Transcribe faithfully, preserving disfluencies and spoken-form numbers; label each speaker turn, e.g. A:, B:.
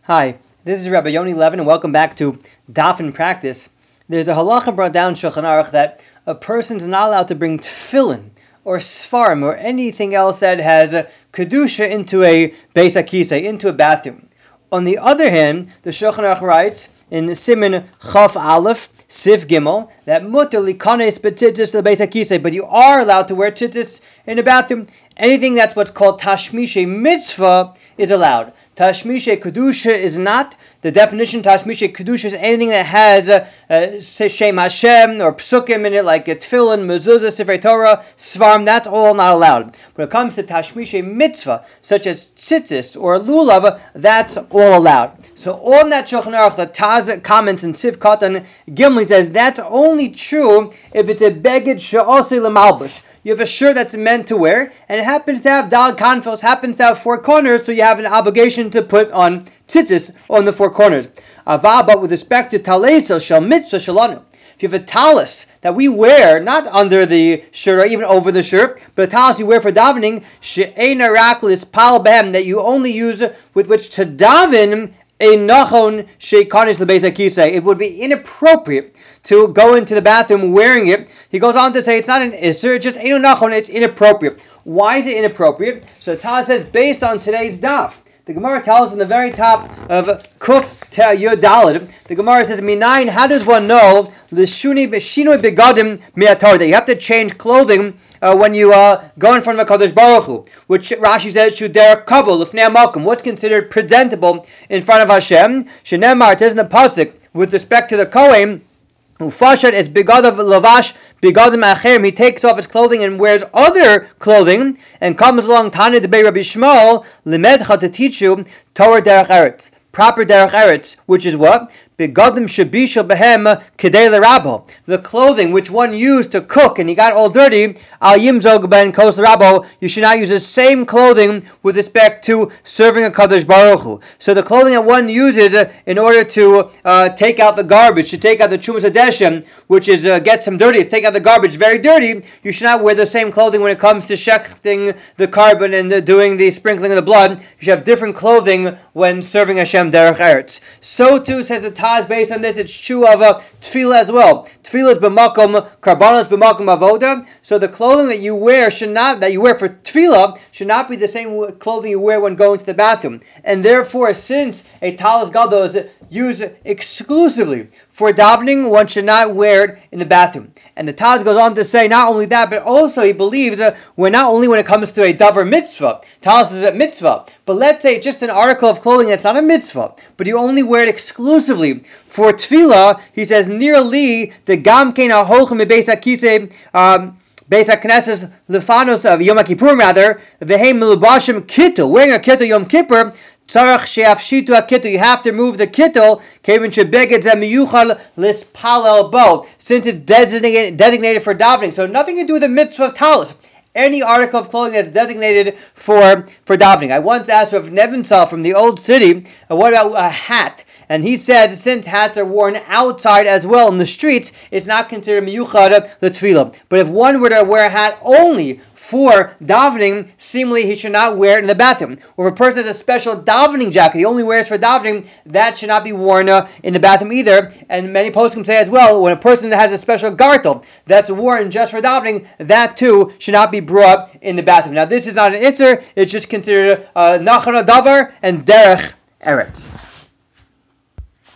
A: Hi, this is Rabbi Yoni Levin, and welcome back to Daf in Practice. There's a halacha brought down in Shulchan Aruch that a person's not allowed to bring tefillin or svarim or anything else that has a kedusha into a beis hakisei, into a bathroom. On the other hand, the Shulchan Aruch writes in Siman Chaf Aleph, Siv Gimel, that mutar likanes b'tzitzis lebeis hakisei, but you are allowed to wear tzitzis in a bathroom. Anything that's what's called tashmishe mitzvah is allowed. Tashmishe kedusha is not. The definition tashmishe kedusha is anything that has a, a Shem Hashem or psukim in it, like a tefillin, mezuzah, sefer Torah, svarim. That's all not allowed. When it comes to tashmishe mitzvah, such as tzitzis or lulav, that's all allowed. So on that Shulchan Aruch, the Taz comments in Siv Katan Gimel says that's only true if it's a beged she'osei l'malbush. You have a shirt that's meant to wear, and it happens to have dal kanfos, happens to have four corners, so you have an obligation to put on tzitzis on the four corners. Ava, but with respect to talesel shel mitzvah shalanu, if you have a talis that we wear, not under the shirt or even over the shirt, but a talis you wear for davening, she'eina raklis pal behem, that you only use with which to daven, a nachon sheikanis lebeis hakisei. It would be inappropriate to go into the bathroom wearing it. He goes on to say it's not an isser, it's just eino nachon, it's inappropriate. Why is it inappropriate? So Taz says, based on today's daf, the Gemara tells us in the very top of Kuf Yud Daled, the Gemara says, Minayin, how does one know l'shuni b'shinoi begadim mi'atar, that you have to change clothing uh, when you uh, go in front of a Kadosh Baruch Hu, which Rashi says should derech kavod l'fnei malkum, what's considered presentable in front of Hashem. Shenemar, it says in the pasuk with respect to the Kohen, Ufashat is bigadav lavash bigadim acherim. He takes off his clothing and wears other clothing, and comes along Tanya the Bei Rabbi Shmuel limedcha, to teach you Torah derech eretz, proper derech eretz, which is what? Begadim shabishal behem kedei l'rabo, the clothing which one used to cook and he got all dirty. Al yimzog ben kos l'rabo, you should not use the same clothing with respect to serving a Kadosh Baruch Hu. So the clothing that one uses uh, in order to uh, take out the garbage, to take out the chumas hadeshem, which is uh, get some dirty, is take out the garbage, very dirty. You should not wear the same clothing when it comes to shechting the carbon and the, doing the sprinkling of the blood. You should have different clothing when serving Hashem derech eretz. So too says the Taz, based on this, it's true of a tefillah as well. Tefillah is b'makom, karbanos b'makom avoda. So the clothing that you wear should not, that you wear for tefillah, should not be the same clothing you wear when going to the bathroom. And therefore, since a talis gadol is used exclusively for davening, one should not wear it in the bathroom. And the Taz goes on to say not only that, but also he believes uh, when not only when it comes to a davar mitzvah, talis is a mitzvah, but let's say just an article of clothing that's not a mitzvah, but you only wear it exclusively for tefillah, he says, nearly the gamkein ha'holchem beis hakisei, um, Beis HaKnesses Lefanos of Yom Kippur, rather, Vehem Melubashim Kittel, wearing a Kittel Yom Kippur, Tzarach Sheafshitu HaKittel, you have to move the Kittel, Kevin Shebeged Zemiyuchal Lispalel Bo, since it's designated, designated for davening. So nothing to do with the mitzvah of talis. Any article of clothing that's designated for, for davening. I once asked Rav Nebenzahl from the Old City, uh, what about a hat? And he said, since hats are worn outside as well in the streets, it's not considered miyuchad l'tefillah. But if one were to wear a hat only for davening, seemingly he should not wear it in the bathroom. Or if a person has a special davening jacket he only wears for davening, that should not be worn uh, in the bathroom either. And many poskim say as well, when a person has a special gartel that's worn just for davening, that too should not be brought in the bathroom. Now this is not an isser, it's just considered uh, nachon davar and derech eretz.